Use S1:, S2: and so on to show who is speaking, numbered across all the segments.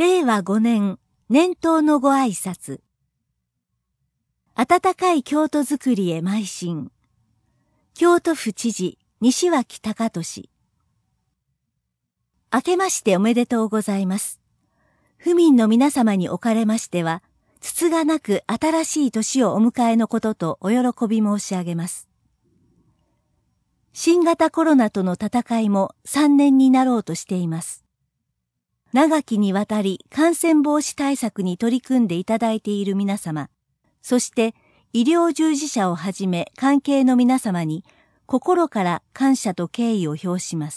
S1: 令和5年年頭のご挨拶。温かい京都づくりへ邁進。京都府知事西脇隆俊。明けましておめでとうございます。府民の皆様におかれましては、つつがなく新しい年をお迎えのこととお喜び申し上げます。新型コロナとの戦いも3年になろうとしています。長きにわたり感染防止対策に取り組んでいただいている皆様、そして医療従事者をはじめ関係の皆様に心から感謝と敬意を表します。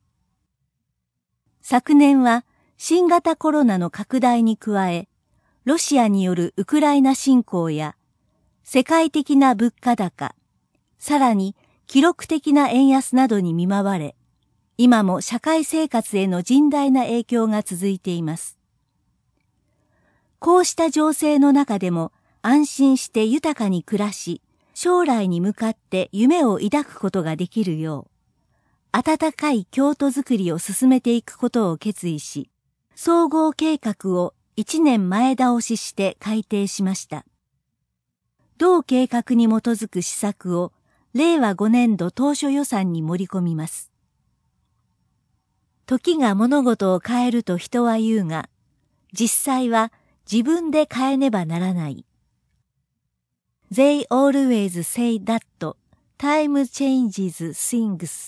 S1: 昨年は新型コロナの拡大に加え、ロシアによるウクライナ侵攻や世界的な物価高、さらに記録的な円安などに見舞われ、今も社会生活への甚大な影響が続いています。こうした情勢の中でも安心して豊かに暮らし、将来に向かって夢を抱くことができるよう、温かい京都づくりを進めていくことを決意し、総合計画を1年前倒しして改定しました。同計画に基づく施策を令和5年度当初予算に盛り込みます。時が物事を変えると人は言うが、実際は自分で変えねばならない。They always say that time changes things,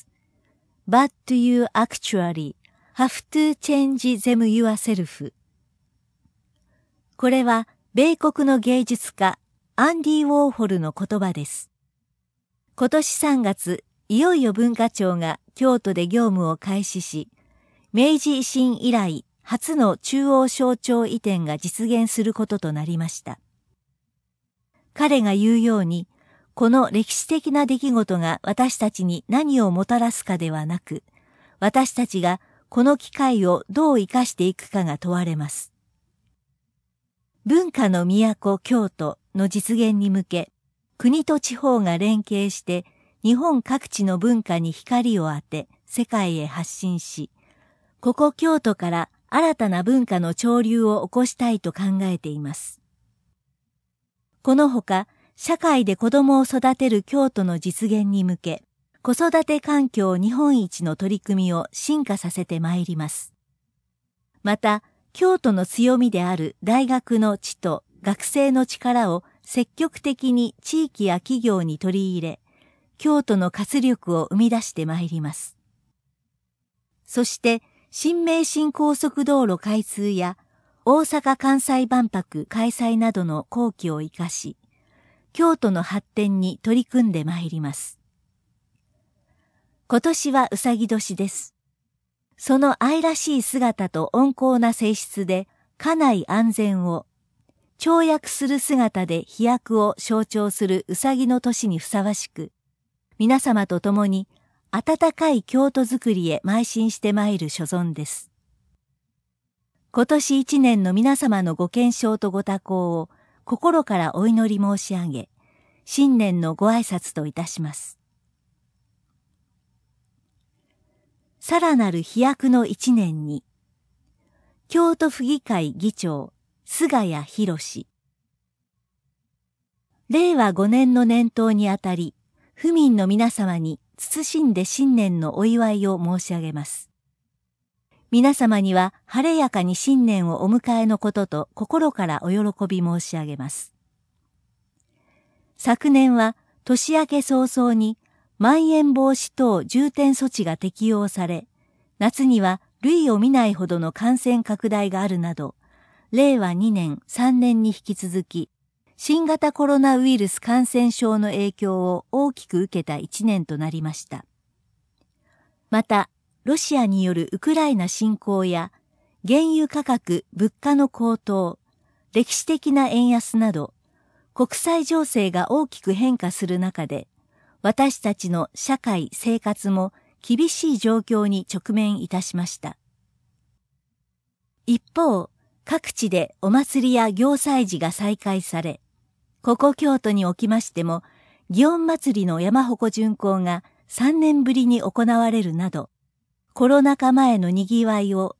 S1: but you actually have to change them yourself. これは米国の芸術家アンディ・ウォーホルの言葉です。今年3月、いよいよ文化庁が京都で業務を開始し、明治維新以来初の中央省庁移転が実現することとなりました。彼が言うように、この歴史的な出来事が私たちに何をもたらすかではなく、私たちがこの機会をどう生かしていくかが問われます。文化の都京都の実現に向け、国と地方が連携して日本各地の文化に光を当て世界へ発信し、ここ京都から新たな文化の潮流を起こしたいと考えています。このほか、社会で子供を育てる京都の実現に向け、子育て環境日本一の取り組みを進化させてまいります。また、京都の強みである大学の地と学生の力を積極的に地域や企業に取り入れ、京都の活力を生み出してまいります。そして、新名神高速道路開通や大阪・関西万博開催などの好機を生かし、京都の発展に取り組んでまいります。今年はうさぎ年です。その愛らしい姿と温厚な性質で家内安全を、跳躍する姿で飛躍を象徴するうさぎの年にふさわしく、皆様と共に温かい京都づくりへ邁進してまいる所存です。今年1年の皆様のご健勝とご多幸を心からお祈り申し上げ、新年のご挨拶といたします。さらなる飛躍の1年に、京都府議会議長、菅谷博。令和5年の年頭にあたり、府民の皆様に謹んで新年のお祝いを申し上げます。皆様には晴れやかに新年をお迎えのことと心からお喜び申し上げます。昨年は年明け早々にまん延防止等重点措置が適用され、夏には類を見ないほどの感染拡大があるなど、令和2年3年に引き続き、新型コロナウイルス感染症の影響を大きく受けた1年となりました。また、ロシアによるウクライナ侵攻や、原油価格・物価の高騰、歴史的な円安など、国際情勢が大きく変化する中で、私たちの社会・生活も厳しい状況に直面いたしました。一方、各地でお祭りや行祭事が再開され、ここ京都におきましても、祇園祭の山鉾巡行が3年ぶりに行われるなど、コロナ禍前のにぎわいを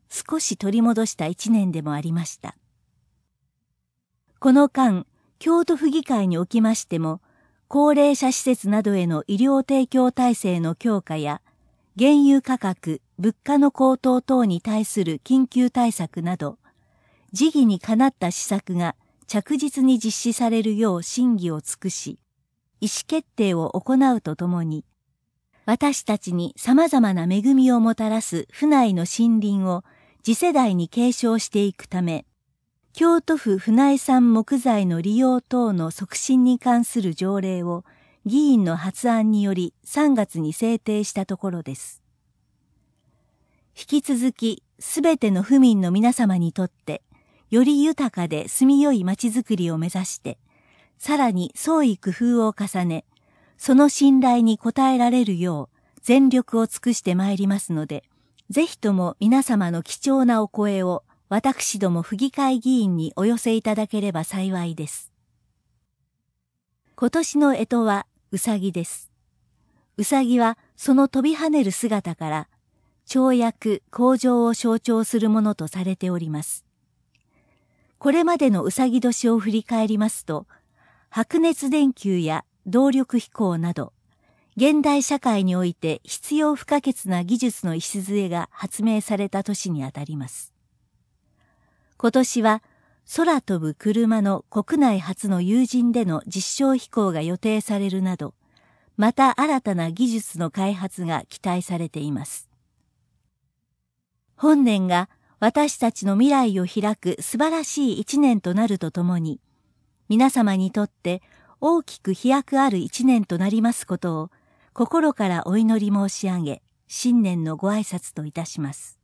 S1: 少し取り戻した一年でもありました。この間、京都府議会におきましても、高齢者施設などへの医療提供体制の強化や、原油価格、物価の高騰等に対する緊急対策など、時宜にかなった施策が着実に実施されるよう審議を尽くし、意思決定を行うとともに、私たちに様々な恵みをもたらす府内の森林を次世代に継承していくため、京都府府内産木材の利用等の促進に関する条例を議員の発案により3月に制定したところです。引き続きすべての府民の皆様にとってより豊かで住みよい町づくりを目指して、さらに創意工夫を重ね、その信頼に応えられるよう全力を尽くしてまいりますので、ぜひとも皆様の貴重なお声を私ども府議会議員にお寄せいただければ幸いです。今年の干支はうさぎです。うさぎはその飛び跳ねる姿から、跳躍・向上を象徴するものとされております。これまでのうさぎ年を振り返りますと、白熱電球や動力飛行など、現代社会において必要不可欠な技術の礎が発明された年にあたります。今年は空飛ぶ車の国内初の有人での実証飛行が予定されるなど、また新たな技術の開発が期待されています。本年が私たちの未来を開く素晴らしい一年となるとともに、皆様にとって大きく飛躍ある一年となりますことを心からお祈り申し上げ、新年のご挨拶といたします。